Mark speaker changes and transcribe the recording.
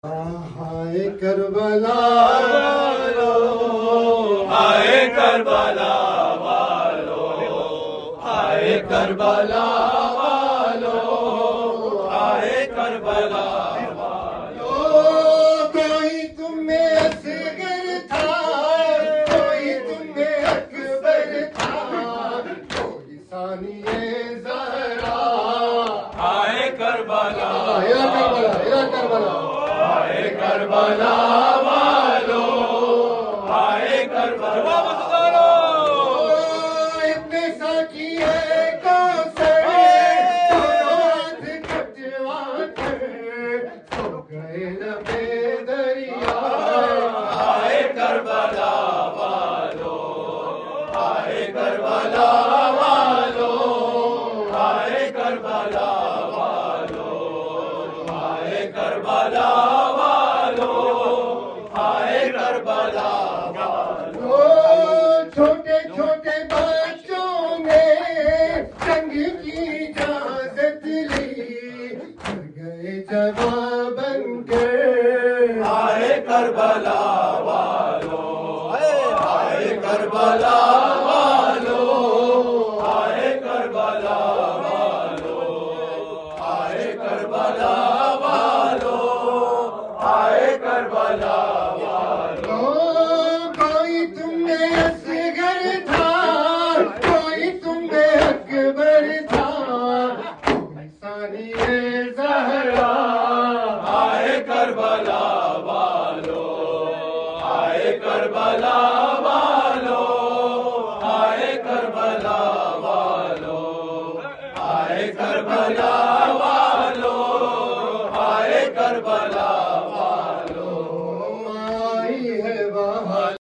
Speaker 1: ہائے کربلا والو،
Speaker 2: ہائے کربلا والو، ہائے کربلا والو، ہائے کربلا والو۔
Speaker 1: کوئی تم میں اصغر تھا، کوئی تم میں اکبر تھا، کوئی ثانی زہرا۔
Speaker 2: ہائے کربلا،
Speaker 1: ہائے کربلا،
Speaker 2: ہائے کربلا والو، ہائے کربلا والو۔
Speaker 1: ابن ساکی ہے کوثر، دونوں ہاتھ کٹوا کر سو گئے لبے دریا۔
Speaker 2: ہائے کربلا والو، ہائے کربلا والو، ہائے کربلا والو، ہائے کربلا والو، ہائے کربلا والو۔
Speaker 1: چھوٹے چھوٹے بچوں نے جنگ کی اجازت لی، مر گئے جوان بن کر۔
Speaker 2: ہائے کربلا والو، ہائے کربلا والو، ہائے کربلا والو، ہائے کربلا والو، ہائے کربلا والو۔
Speaker 1: کوئی تم میں اصغر تھا، کوئی تم میں اکبر تھا، کوئی ثانی زہرا۔
Speaker 2: ہائے کربلا والو، ہائے کربلا والو، ہائے کربلا والو، ہائے کربلا